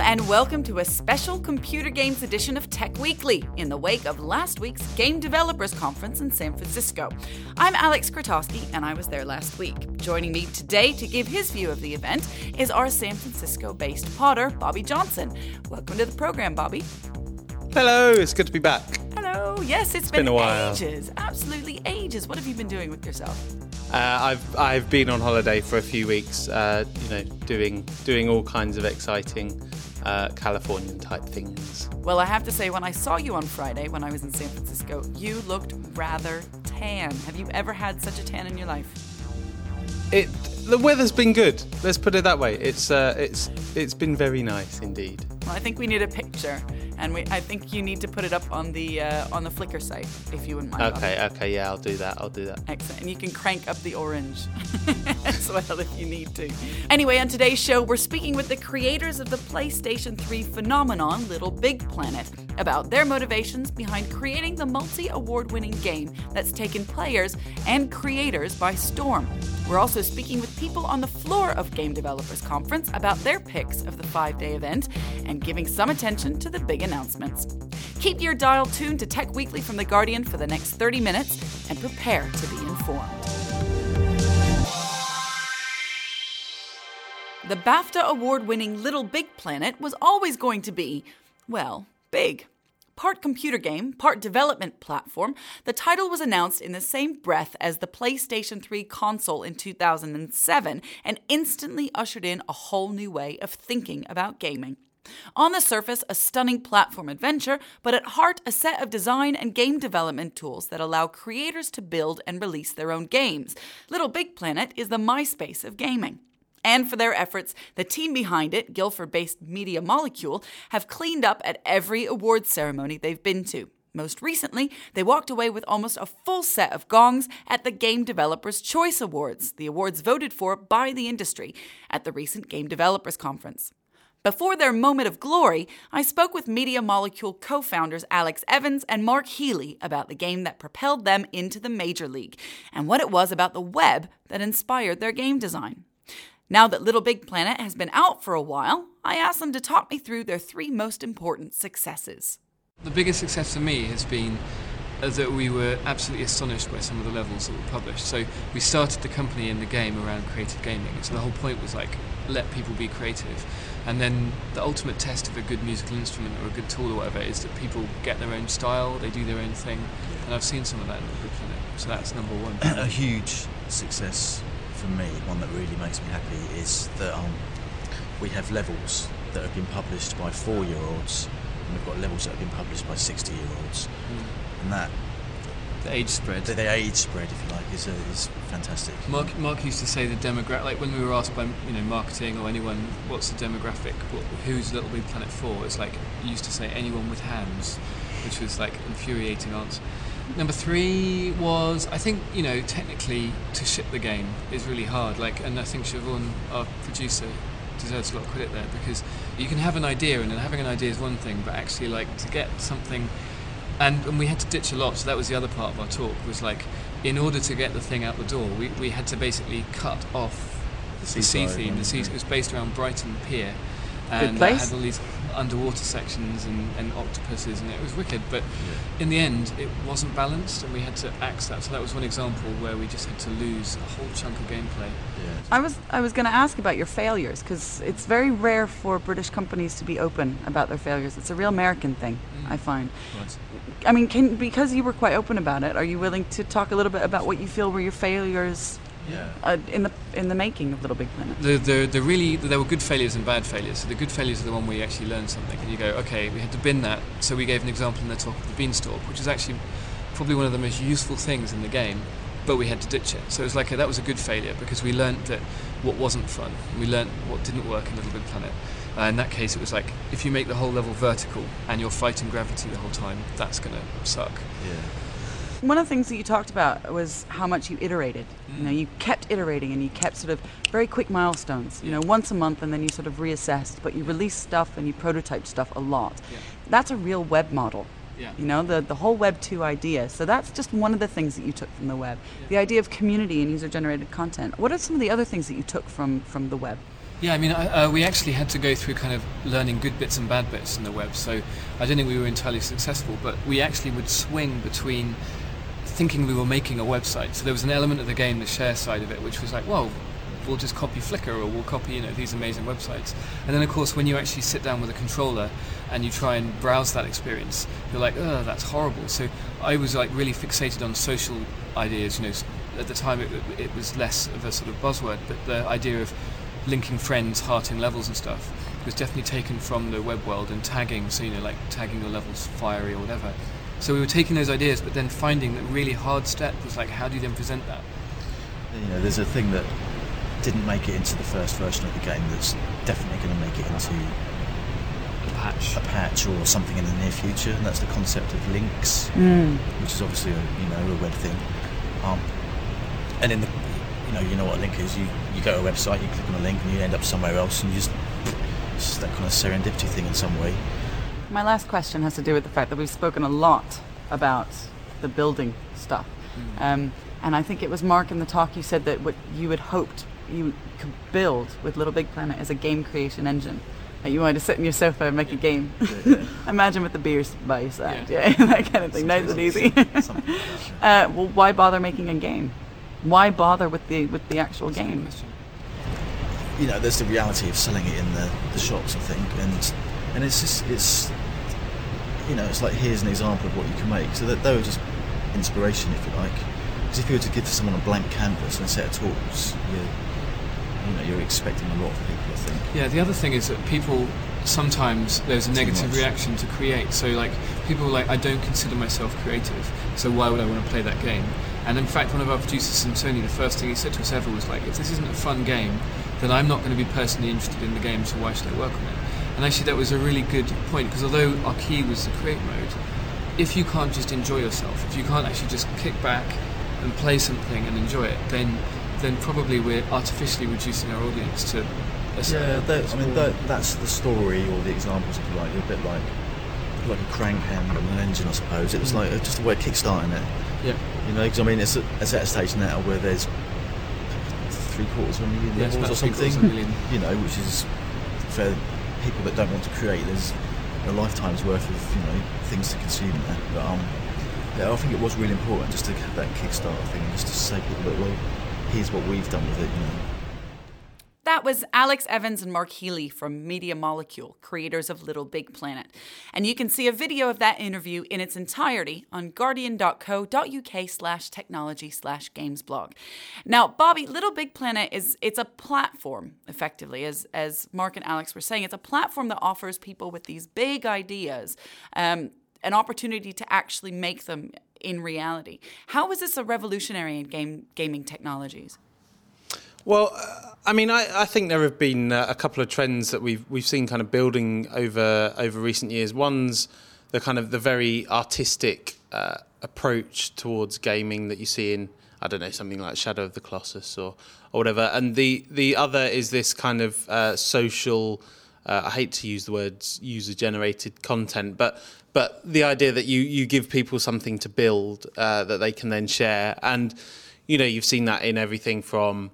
and welcome to a special computer games edition of Tech Weekly in the wake of last week's Game Developers Conference in San Francisco. I'm Alex Krotowski, and I was there last week. Joining me today to give his view of the event is our San Francisco-based podder, Bobby Johnson. Welcome to the program, Bobby. Hello, it's good to be back. Hello. Yes, it's been a while. Ages. Absolutely ages. What have you been doing with yourself? I've been on holiday for a few weeks, doing all kinds of exciting Californian type things. Well, I have to say, when I saw you on Friday when I was in San Francisco, you looked rather tan. Have you ever had such a tan in your life? The weather's been good. Let's put it that way. It's been very nice indeed. Well, I think we need a picture, and I think you need to put it up on the Flickr site, if you wouldn't mind. Okay, yeah, I'll do that. Excellent, and you can crank up the orange as well if you need to. Anyway, on today's show, we're speaking with the creators of the PlayStation 3 phenomenon, Little Big Planet, about their motivations behind creating the multi-award-winning game that's taken players and creators by storm. We're also speaking with people on the floor of Game Developers Conference about their picks of the 5-day event and giving some attention to the big announcements. Keep your dial tuned to Tech Weekly from The Guardian for the next 30 minutes and prepare to be informed. The BAFTA award-winning Little Big Planet was always going to be, well, big. Part computer game, part development platform, the title was announced in the same breath as the PlayStation 3 console in 2007 and instantly ushered in a whole new way of thinking about gaming. On the surface, a stunning platform adventure, but at heart, a set of design and game development tools that allow creators to build and release their own games. Little Big Planet is the MySpace of gaming. And for their efforts, the team behind it, Guildford-based Media Molecule, have cleaned up at every awards ceremony they've been to. Most recently, they walked away with almost a full set of gongs at the Game Developers Choice Awards, the awards voted for by the industry at the recent Game Developers Conference. Before their moment of glory, I spoke with Media Molecule co-founders Alex Evans and Mark Healy about the game that propelled them into the major league and what it was about the web that inspired their game design. Now that Little Big Planet has been out for a while, I asked them to talk me through their 3 most important successes. The biggest success for me has been that we were absolutely astonished by some of the levels that were published. So we started the company and the game around creative gaming. So the whole point was let people be creative. And then the ultimate test of a good musical instrument or a good tool or whatever is that people get their own style, they do their own thing. And I've seen some of that in Little Big Planet. So that's number 1. A huge success for me, one that really makes me happy, is that we have levels that have been published by 4-year-olds, and we've got levels that have been published by 60-year-olds, and that the age spread, if you like, is fantastic. Mark used to say the demographic, like when we were asked by marketing or anyone, what's the demographic, who's Little Big Planet for? It's like he used to say anyone with hands, which was like infuriating answer. Number 3 was, I think, technically to ship the game is really hard. And I think Siobhan, our producer, deserves a lot of credit there, because you can have an idea, and then having an idea is one thing, but actually to get something, and we had to ditch a lot. So that was the other part of our talk, was in order to get the thing out the door, we had to basically cut off the sea theme. It was based around Brighton Pier. And it had all these underwater sections and octopuses, and it was wicked. But in the end, it wasn't balanced, and we had to axe that. So that was one example where we just had to lose a whole chunk of gameplay. Yeah. I was going to ask about your failures, because it's very rare for British companies to be open about their failures. It's a real American thing, I find. Right. I mean, because you were quite open about it, are you willing to talk a little bit about what you feel were your failures? In the making of Little Big Planet? There were good failures and bad failures. So the good failures are the one where you actually learn something, and you go, okay, we had to bin that. So we gave an example in the talk of the beanstalk, which is actually probably one of the most useful things in the game, but we had to ditch it. So it was that was a good failure, because we learned that what wasn't fun. We learned what didn't work in Little Big Planet. In that case, it was if you make the whole level vertical and you're fighting gravity the whole time, that's going to suck. Yeah. One of the things that you talked about was how much you iterated. You kept iterating, and you kept sort of very quick milestones, once a month, and then you sort of reassessed, but you released stuff and you prototyped stuff a lot. Yeah. That's a real web model. Yeah. The whole Web 2 idea. So that's just one of the things that you took from the web. Yeah. The idea of community and user-generated content. What are some of the other things that you took from the web? Yeah, I mean, we actually had to go through kind of learning good bits and bad bits in the web, so I don't think we were entirely successful, but we actually would swing between thinking we were making a website. So there was an element of the game, the share side of it, which was like, well, we'll just copy Flickr, or we'll copy, these amazing websites. And then, of course, when you actually sit down with a controller and you try and browse that experience, you're like, oh, that's horrible. So I was like really fixated on social ideas. At the time it was less of a sort of buzzword, but the idea of linking friends, hearting levels and stuff was definitely taken from the web world, and tagging, so like tagging your levels fiery or whatever. So we were taking those ideas, but then finding that really hard step was like, how do you then present that? There's a thing that didn't make it into the first version of the game that's definitely going to make it into a patch or something in the near future, and that's the concept of links, which is obviously a web thing. And in the you know what a link is. You go to a website, you click on a link, and you end up somewhere else, and it's just that kind of serendipity thing in some way. My last question has to do with the fact that we've spoken a lot about the building stuff. And I think it was Mark in the talk, you said that what you had hoped you could build with Little Big Planet is a game creation engine. That you wanted to sit in your sofa and make a game. Yeah. Imagine with the beers by your side. Yeah, that kind of thing. Nice and easy. Well, why bother making a game? Why bother with the actual game? There's the reality of selling it in the shops, I think, and it's like, here's an example of what you can make. So that they were just inspiration, if you like. Because if you were to give someone a blank canvas and a set of tools, you're expecting a lot of people, I think. Yeah, the other thing is that people, sometimes there's a negative reaction to create. So like, people are like, I don't consider myself creative, so why would I want to play that game? And in fact, one of our producers from Sony, the first thing he said to us ever was like, if this isn't a fun game, then I'm not going to be personally interested in the game, so why should I work on it? And actually that was a really good point, because although our key was the create mode, if you can't just enjoy yourself, if you can't actually just kick back and play something and enjoy it, then probably we're artificially reducing our audience to a certain... Yeah, that's the story, or the examples, if you like. You're a bit like a crank hand on an engine, I suppose. It was like just a way of kickstarting it. Yeah. Because it's at a stage now where there's 750,000 levels or something. Which is for people that don't want to create. There's a lifetime's worth of things to consume there. But I think it was really important just to have that Kickstarter thing, just to say to people that, well, here's what we've done with it. That was Alex Evans and Mark Healy from Media Molecule, creators of Little Big Planet. And you can see a video of that interview in its entirety on guardian.co.uk/technology/games blog. Now, Bobby, Little Big Planet it's a platform, effectively, as Mark and Alex were saying. It's a platform that offers people with these big ideas an opportunity to actually make them in reality. How is this a revolutionary in gaming technologies? Well, I think there have been a couple of trends that we've seen kind of building over recent years. One's the kind of the very artistic approach towards gaming that you see in, I don't know, something like Shadow of the Colossus or whatever. And the other is this kind of social, I hate to use the words user-generated content, but the idea that you give people something to build that they can then share. And, you've seen that in everything from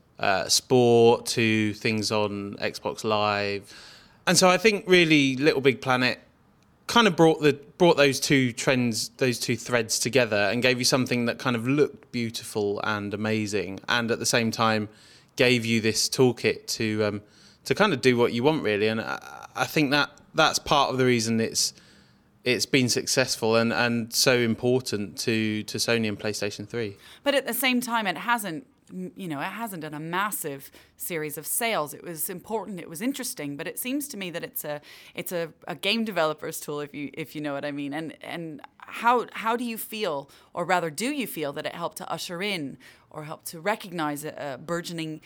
sport to things on Xbox Live. And so I think really Little Big Planet kind of brought those two trends, those two threads together, and gave you something that kind of looked beautiful and amazing, and at the same time gave you this toolkit to kind of do what you want, really. And I think that's part of the reason it's been successful and so important to Sony and PlayStation 3. But at the same time, it hasn't done a massive series of sales. It was important, it was interesting, but it seems to me that it's a game developer's tool, if you know what I mean. And how do you feel, or rather, do you feel that it helped to usher in or help to recognize a burgeoning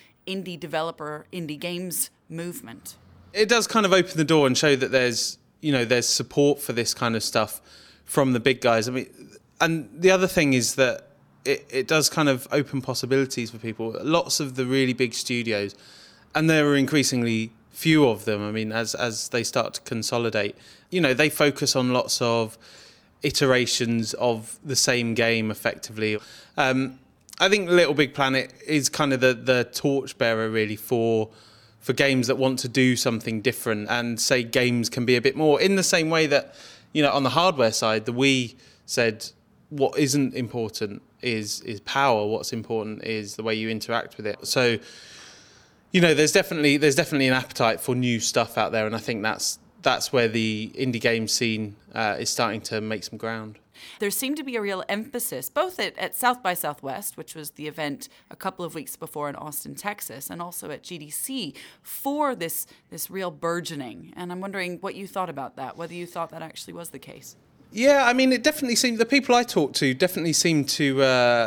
indie games movement? It does kind of open the door and show that there's support for this kind of stuff from the big guys. And the other thing is that it does kind of open possibilities for people. Lots of the really big studios, and there are increasingly few of them, as they start to consolidate, they focus on lots of iterations of the same game effectively. I think Little Big Planet is kind of the torchbearer really for for games that want to do something different, and say games can be a bit more, in the same way that, on the hardware side, the Wii said what isn't important is power. What's important is the way you interact with it. So, there's definitely an appetite for new stuff out there, and I think that's where the indie game scene is starting to make some ground. There seemed to be a real emphasis, both at South by Southwest, which was the event a couple of weeks before in Austin, Texas, and also at GDC, for this real burgeoning. And I'm wondering what you thought about that, whether you thought that actually was the case. Yeah, I mean, it definitely seemed, the people I talked to definitely seemed to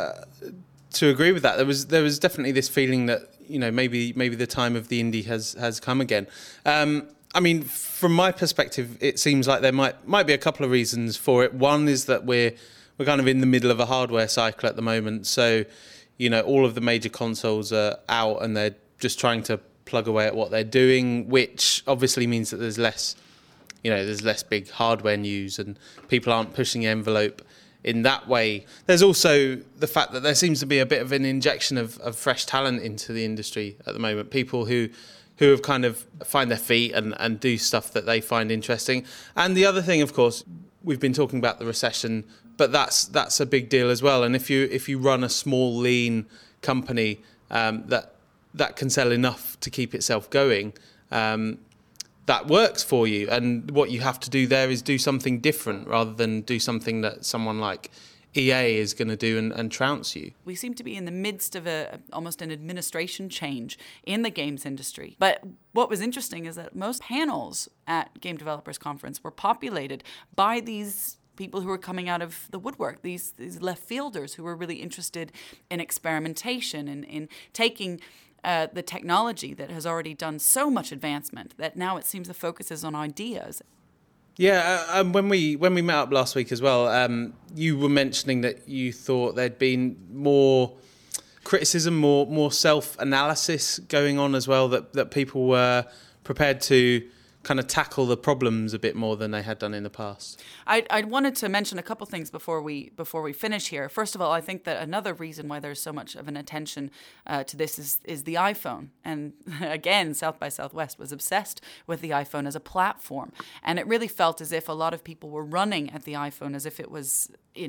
agree with that. There was definitely this feeling that, maybe the time of the indie has come again. I mean, from my perspective, it seems like there might be a couple of reasons for it. One is that we're kind of in the middle of a hardware cycle at the moment. So, all of the major consoles are out and they're just trying to plug away at what they're doing, which obviously means that there's less big hardware news and people aren't pushing the envelope in that way. There's also the fact that there seems to be a bit of an injection of fresh talent into the industry at the moment. People who have kind of find their feet and do stuff that they find interesting. And the other thing, of course, we've been talking about the recession, but that's a big deal as well. And if you run a small, lean company that can sell enough to keep itself going, that works for you. And what you have to do there is do something different rather than do something that someone like EA is going to do and trounce you. We seem to be in the midst of almost an administration change in the games industry. But what was interesting is that most panels at Game Developers Conference were populated by these people who were coming out of the woodwork, these left fielders who were really interested in experimentation and in taking the technology that has already done so much advancement that now it seems the focus is on ideas. Yeah, when we met up last week as well, you were mentioning that you thought there'd been more criticism, more self-analysis going on as well, that people were prepared to kind of tackle the problems a bit more than they had done in the past. I wanted to mention a couple things before we finish here. First of all, I think that another reason why there's so much of an attention to this is the iPhone. And again, South by Southwest was obsessed with the iPhone as a platform. And it really felt as if a lot of people were running at the iPhone as if it was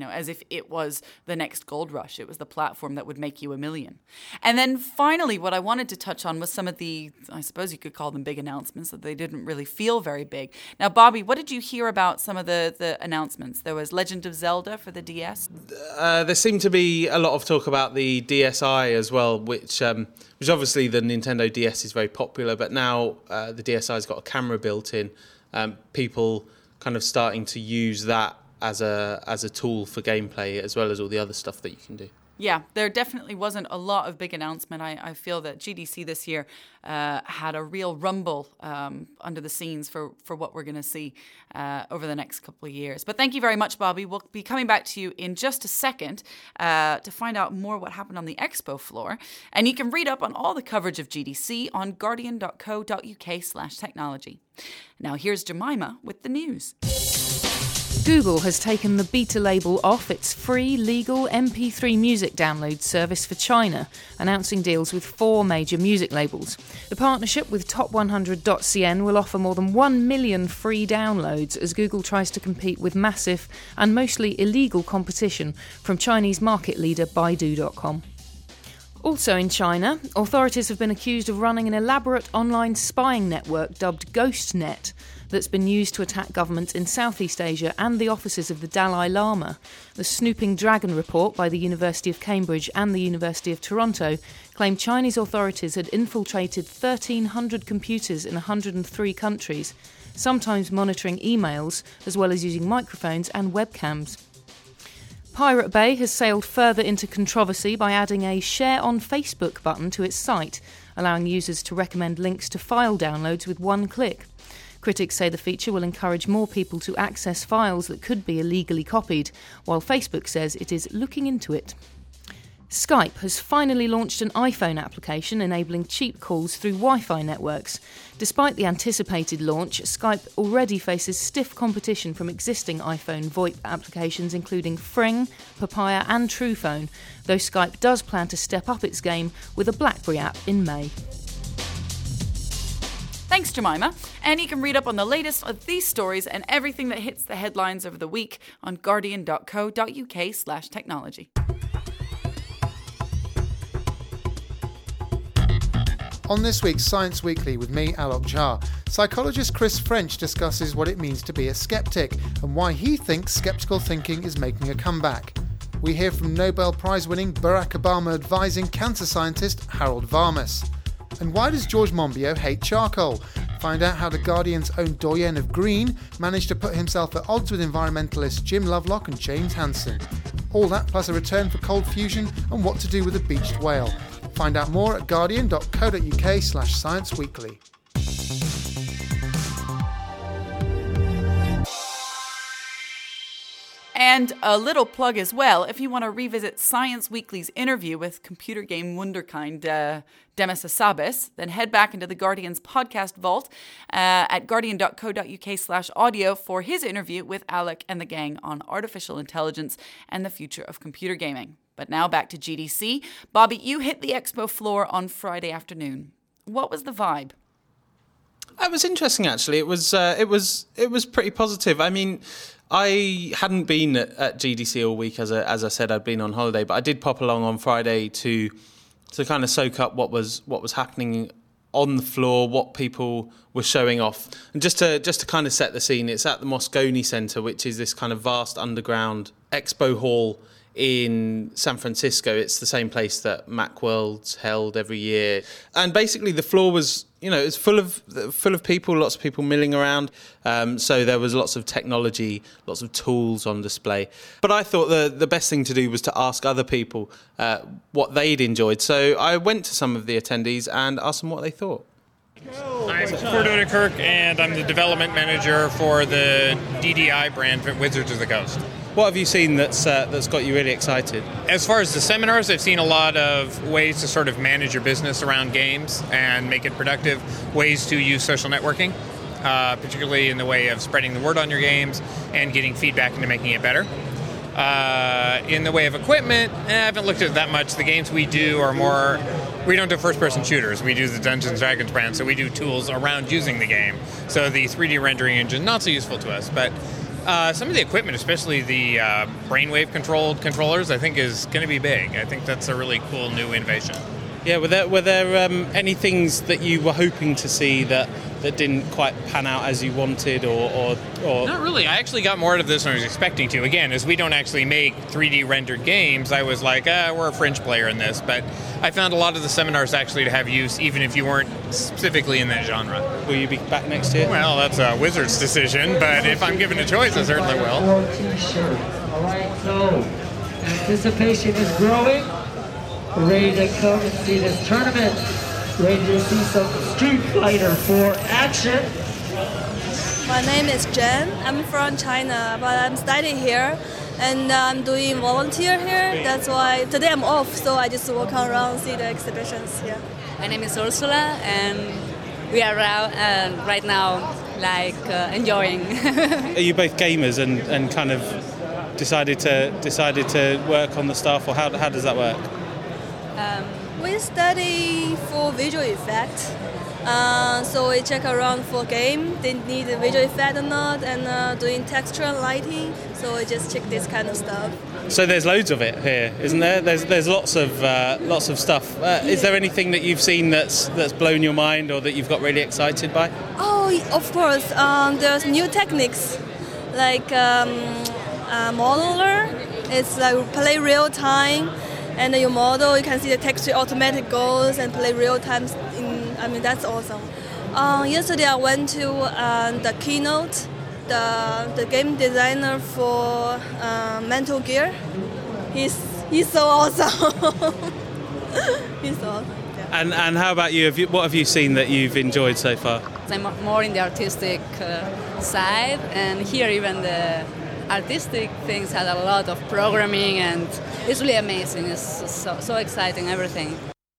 the next gold rush. It was the platform that would make you $1 million. And then finally, what I wanted to touch on was some of the, I suppose you could call them big announcements, that they didn't really feel very big. Now, Bobby, what did you hear about some of the announcements? There was Legend of Zelda for the DS. There seemed to be a lot of talk about the DSi as well, which obviously the Nintendo DS is very popular, but now the DSi's got a camera built in. People kind of starting to use that as a tool for gameplay, as well as all the other stuff that you can do. Yeah, there definitely wasn't a lot of big announcement. I feel that GDC this year had a real rumble under the scenes for what we're going to see over the next couple of years. But thank you very much, Bobby. We'll be coming back to you in just a second to find out more what happened on the expo floor. And you can read up on all the coverage of GDC on guardian.co.uk/technology. Now here's Jemima with the news. Google has taken the beta label off its free, legal MP3 music download service for China, announcing deals with 4 major music labels. The partnership with Top100.cn will offer more than 1 million free downloads as Google tries to compete with massive and mostly illegal competition from Chinese market leader Baidu.com. Also in China, authorities have been accused of running an elaborate online spying network dubbed GhostNet that's been used to attack governments in Southeast Asia and the offices of the Dalai Lama. The Snooping Dragon report by the University of Cambridge and the University of Toronto claimed Chinese authorities had infiltrated 1,300 computers in 103 countries, sometimes monitoring emails as well as using microphones and webcams. Pirate Bay has sailed further into controversy by adding a Share on Facebook button to its site, allowing users to recommend links to file downloads with one click. Critics say the feature will encourage more people to access files that could be illegally copied, while Facebook says it is looking into it. Skype has finally launched an iPhone application enabling cheap calls through Wi-Fi networks. Despite the anticipated launch, Skype already faces stiff competition from existing iPhone VoIP applications including Fring, Papaya and Truephone, though Skype does plan to step up its game with a BlackBerry app in May. Thanks, Jemima. And you can read up on the latest of these stories and everything that hits the headlines over the week on guardian.co.uk/technology. On this week's Science Weekly with me, Alok Jha, psychologist Chris French discusses what it means to be a skeptic and why he thinks skeptical thinking is making a comeback. We hear from Nobel Prize-winning Barack Obama advising cancer scientist Harold Varmus. And why does George Monbiot hate charcoal? Find out how the Guardian's own doyen of green managed to put himself at odds with environmentalists Jim Lovelock and James Hansen. All that plus a return for cold fusion and what to do with a beached whale. Find out more at guardian.co.uk/Science Weekly. And a little plug as well, if you want to revisit Science Weekly's interview with computer game wunderkind Demis Hassabis, then head back into the Guardian's podcast vault at guardian.co.uk/audio for his interview with Alec and the gang on artificial intelligence and the future of computer gaming. But now back to GDC. Bobby, you hit the expo floor on Friday afternoon. What was the vibe? It was interesting, actually. It was pretty positive. I mean, I hadn't been at GDC all week, as I said, I'd been on holiday, but I did pop along on Friday to kind of soak up what was happening on the floor, what people were showing off, and just to kind of set the scene. It's at the Moscone Center, which is this kind of vast underground expo hall in San Francisco. It's the same place that Macworld's held every year, and basically the floor was, it's full of people, lots of people milling around. So there was lots of technology, lots of tools on display. But I thought the best thing to do was to ask other people what they'd enjoyed. So I went to some of the attendees and asked them what they thought. I'm Cordona Kirk, and I'm the development manager for the DDI brand for Wizards of the Coast. What have you seen that's got you really excited? As far as the seminars, I've seen a lot of ways to sort of manage your business around games and make it productive, ways to use social networking, particularly in the way of spreading the word on your games and getting feedback into making it better. In the way of equipment, I haven't looked at it that much. The games we do are more... We don't do first-person shooters. We do the Dungeons & Dragons brand, so we do tools around using the game. So the 3D rendering engine, not so useful to us, but some of the equipment, especially the brainwave-controlled controllers, I think is going to be big. I think that's a really cool new innovation. Yeah, were there any things that you were hoping to see that didn't quite pan out as you wanted, or? Not really. I actually got more out of this than I was expecting to. Again, as we don't actually make 3D rendered games, I was like, we're a fringe player in this. But I found a lot of the seminars actually to have use, even if you weren't specifically in that genre. Will you be back next year? Well, that's a Wizard's decision, but if I'm given a choice, I certainly will. T-shirt. All right, so anticipation is growing. We're ready to come and see this tournament. Ready to see some Street Fighter 4 action. My name is Jen. I'm from China, but I'm studying here, and I'm doing volunteer here. That's why today I'm off, so I just walk around, see the exhibitions here. My name is Ursula, and we are right now enjoying. Are you both gamers and kind of decided to work on the stuff, or how does that work? We study for visual effect, so we check around for game. They need a visual effect or not, and doing texture and lighting. So we just check this kind of stuff. So there's loads of it here, isn't there? There's lots of stuff. Is there anything that you've seen that's blown your mind or that you've got really excited by? Oh, of course. There's new techniques like modeler. It's like play real time. And your model, you can see the texture automatic goes and play real time. That's awesome. Yesterday I went to the keynote, the game designer for Metal Gear. He's so awesome. He's so awesome. Yeah. And how about you? What have you seen that you've enjoyed so far? I'm more in the artistic side, and here even the artistic things had a lot of programming, and it's really amazing. It's so exciting, everything.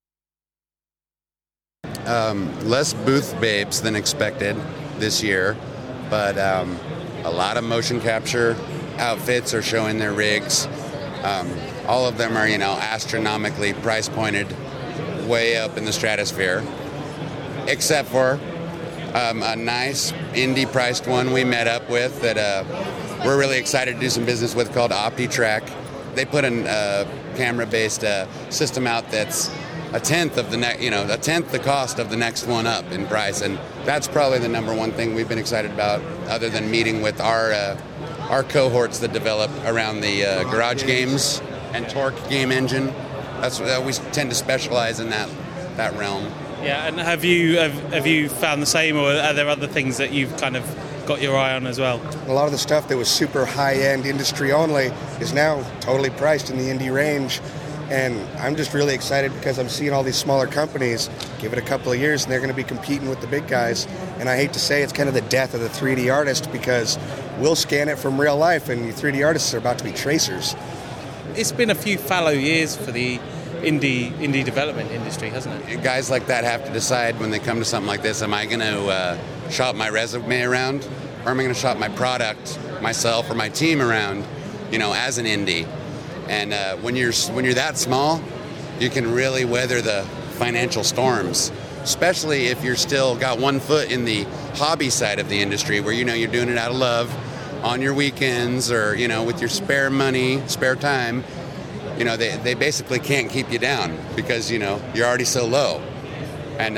Less booth babes than expected this year, but a lot of motion capture outfits are showing their rigs. All of them are, astronomically price pointed way up in the stratosphere, except for a nice indie-priced one we met up with that we're really excited to do some business with called OptiTrack. They put a camera-based system out that's a tenth the cost of the next one up in price, and that's probably the number one thing we've been excited about, other than meeting with our cohorts that develop around the Garage Games and Torque game engine. That's we tend to specialize in that realm. Yeah, and have you found the same, or are there other things that you've kind of got your eye on as well? A lot of the stuff that was super high-end industry only is now totally priced in the indie range. And I'm just really excited because I'm seeing all these smaller companies give it a couple of years and they're going to be competing with the big guys. And I hate to say it's kind of the death of the 3D artist, because we'll scan it from real life and the 3D artists are about to be tracers. It's been a few fallow years for the indie development industry, hasn't it? Guys like that have to decide when they come to something like this, am I going to shop my resume around, or am I going to shop my product, myself, or my team around, as an indie? And when you're that small, you can really weather the financial storms, especially if you're still got one foot in the hobby side of the industry, where you're doing it out of love on your weekends, or with your spare time. They basically can't keep you down because you're already so low. And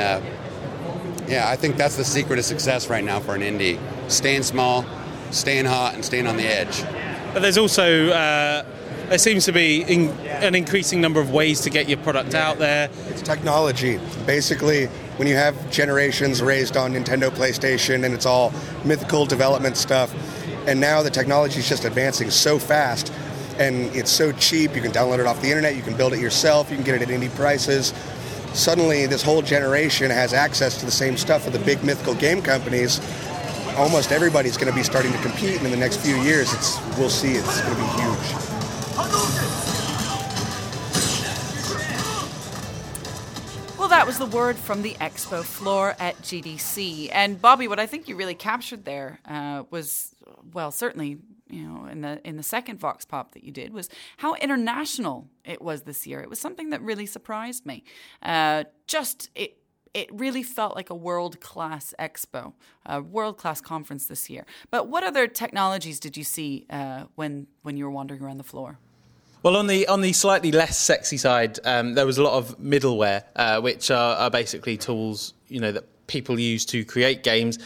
I think that's the secret of success right now for an indie: staying small, staying hot, and staying on the edge. But there's also there seems to be an increasing number of ways to get your product out there. It's technology. Basically, when you have generations raised on Nintendo, PlayStation, and it's all mythical development stuff, and now the technology is just advancing so fast, and it's so cheap. You can download it off the internet, you can build it yourself, you can get it at indie prices. Suddenly, this whole generation has access to the same stuff with the big mythical game companies. Almost everybody's going to be starting to compete, and in the next few years, we'll see it's going to be huge. Well, that was the word from the expo floor at GDC. And Bobby, what I think you really captured there was, well, certainly, in the second Vox Pop that you did, was how international it was this year. It was something that really surprised me. It really felt like a world-class expo, a world-class conference this year. But what other technologies did you see when you were wandering around the floor? Well, on the slightly less sexy side, there was a lot of middleware, which are basically tools, that people use to create games.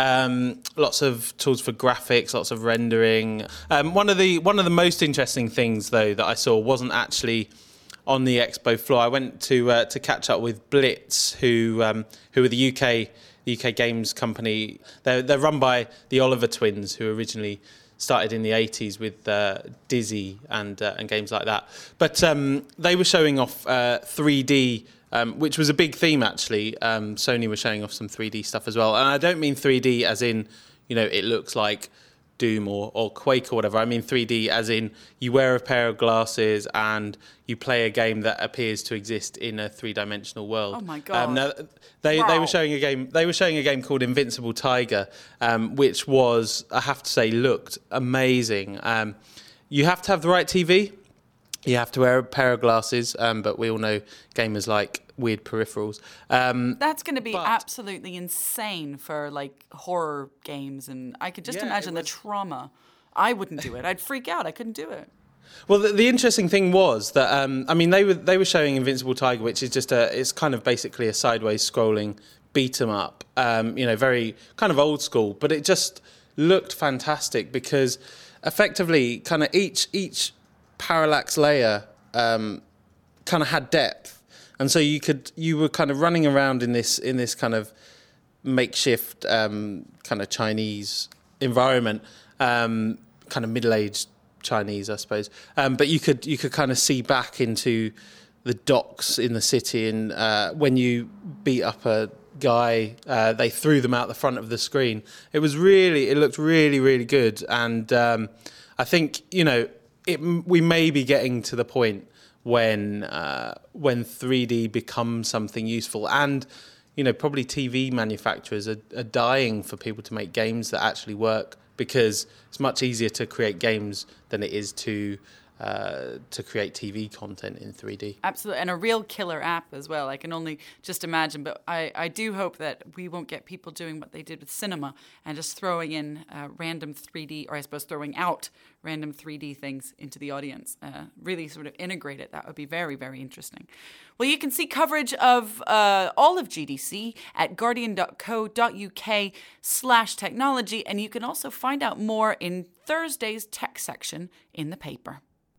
Lots of tools for graphics, lots of rendering. One of the most interesting things, though, that I saw wasn't actually on the expo floor. I went to catch up with Blitz, who are the UK games company. They're run by the Oliver twins, who originally started in the 80s with Dizzy and games like that. But they were showing off 3D, which was a big theme, actually. Sony was showing off some 3D stuff as well. And I don't mean 3D as in, it looks like Doom or Quake or whatever. I mean 3D as in you wear a pair of glasses and you play a game that appears to exist in a three-dimensional world. Oh my god! Now they were showing a game. They were showing a game called Invincible Tiger, which was, I have to say, looked amazing. You have to have the right TV. You have to wear a pair of glasses, but we all know gamers like weird peripherals. That's going to be absolutely insane for horror games, and I could just imagine the trauma. I wouldn't do it. I'd freak out. I couldn't do it. Well, the interesting thing was that they were showing Invincible Tiger, which is it's kind of basically a sideways scrolling beat 'em up. Very kind of old school, but it just looked fantastic because effectively, kind of each parallax layer kind of had depth, and so you were kind of running around in this kind of makeshift kind of Chinese environment, kind of middle-aged Chinese, I suppose. But you could kind of see back into the docks in the city, and when you beat up a guy, they threw them out the front of the screen. It looked really, really good, and I think we may be getting to the point when 3D becomes something useful, and probably TV manufacturers are dying for people to make games that actually work, because it's much easier to create games than it is to to create TV content in 3D. Absolutely, and a real killer app as well. I can only just imagine, but I do hope that we won't get people doing what they did with cinema and just throwing in random 3D, or I suppose throwing out random 3D things into the audience. Really sort of integrate it. That would be very, very interesting. Well, you can see coverage of all of GDC at guardian.co.uk/technology, and you can also find out more in Thursday's tech section in the paper.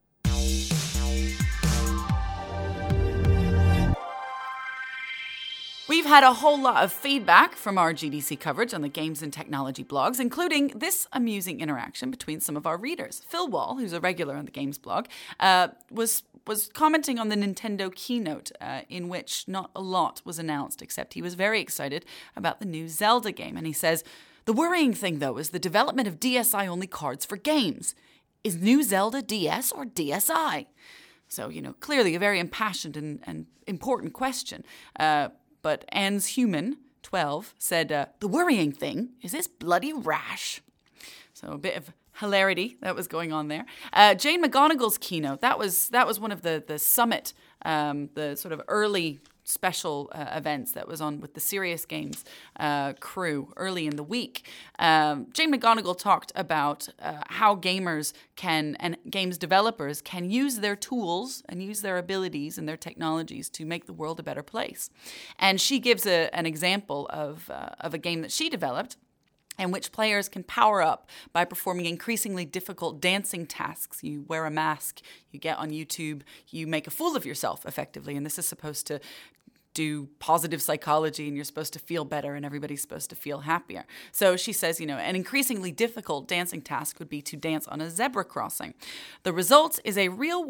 We've had a whole lot of feedback from our GDC coverage on the games and technology blogs, including this amusing interaction between some of our readers. Phil Wall, who's a regular on the games blog, was commenting on the Nintendo keynote, in which not a lot was announced, except he was very excited about the new Zelda game. And he says, "The worrying thing, though, is the development of DSi-only cards for games. Is new Zelda DS or DSi?" So, clearly a very impassioned and important question. But Anne's Human, 12, said, "The worrying thing is this bloody rash." So a bit of hilarity that was going on there. Jane McGonigal's keynote, that was one of the summit, the sort of early special events that was on with the Serious Games crew early in the week. Jane McGonigal talked about how gamers and games developers can use their tools and use their abilities and their technologies to make the world a better place. And she gives an example of a game that she developed, in which players can power up by performing increasingly difficult dancing tasks. You wear a mask, you get on YouTube, you make a fool of yourself, effectively, and this is supposed to do positive psychology, and you're supposed to feel better, and everybody's supposed to feel happier. So she says, an increasingly difficult dancing task would be to dance on a zebra crossing. The result is a real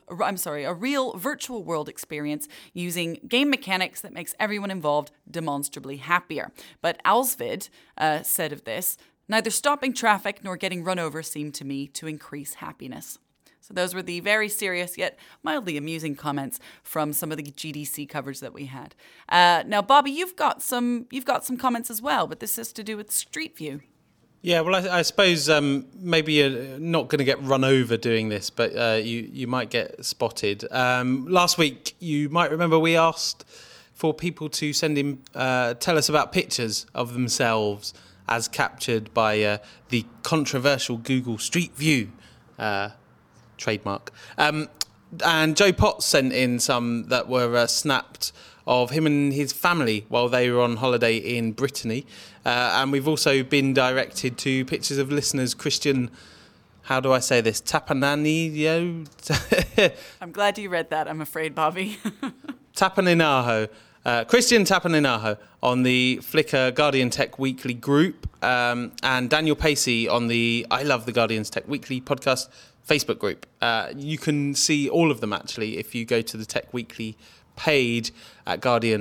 virtual world experience using game mechanics that makes everyone involved demonstrably happier. But Alsvid said of this, "Neither stopping traffic nor getting run over seemed to me to increase happiness." So those were the very serious yet mildly amusing comments from some of the GDC coverage that we had. Now, Bobby, you've got some comments as well, but this has to do with Street View. Yeah, well, I suppose maybe you're not going to get run over doing this, but you might get spotted. Last week, you might remember we asked for people to send in, tell us about pictures of themselves as captured by the controversial Google Street View trademark. And Joe Potts sent in some that were snapped of him and his family while they were on holiday in Brittany. And we've also been directed to pictures of listeners Christian, how do I say this, Tapananio? I'm glad you read that, I'm afraid, Bobby. Tapaninaho. Christian Tapaninaho on the Flickr Guardian Tech Weekly group, and Daniel Pacey on the I Love the Guardians Tech Weekly podcast Facebook group. You can see all of them, actually, if you go to the Tech Weekly page at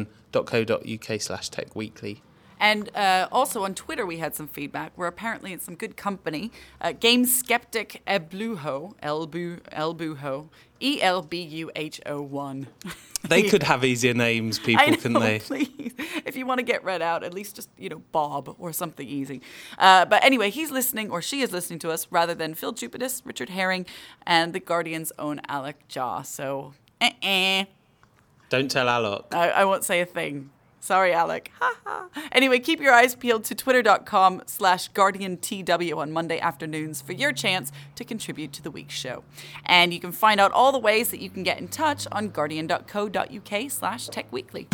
guardian.co.uk/techweekly. And also on Twitter, we had some feedback. We're apparently in some good company. Game Skeptic Elbuho, ELBUHO1. They could have easier names, people, couldn't they? Please. If you want to get read out, at least just, Bob or something easy. But anyway, he's listening, or she is listening to us, rather than Phil Jupidis, Richard Herring, and the Guardian's own Alec Jaw. So, Don't tell Alec. I won't say a thing. Sorry, Alec. Anyway, keep your eyes peeled to twitter.com/GuardianTW on Monday afternoons for your chance to contribute to the week's show. And you can find out all the ways that you can get in touch on guardian.co.uk/techweekly.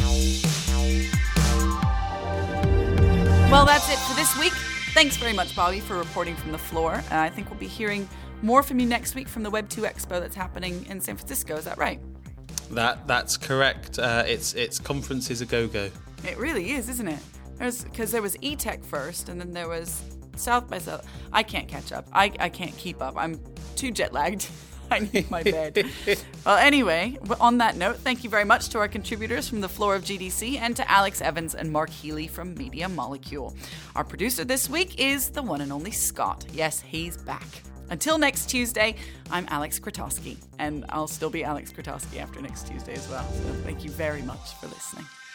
Well, that's it for this week. Thanks very much, Bobby, for reporting from the floor. I think we'll be hearing more from you next week from the Web2 Expo that's happening in San Francisco. Is that right? That's correct. It's conferences a go-go. It really is, isn't it? Because there was eTech first, and then there was South by South. I can't catch up. I can't keep up. I'm too jet-lagged. I need my bed. Well, anyway, on that note, thank you very much to our contributors from the floor of GDC and to Alex Evans and Mark Healy from Media Molecule. Our producer this week is the one and only Scott. Yes, he's back. Until next Tuesday, I'm Alex Krotowski, and I'll still be Alex Krotowski after next Tuesday as well. So thank you very much for listening.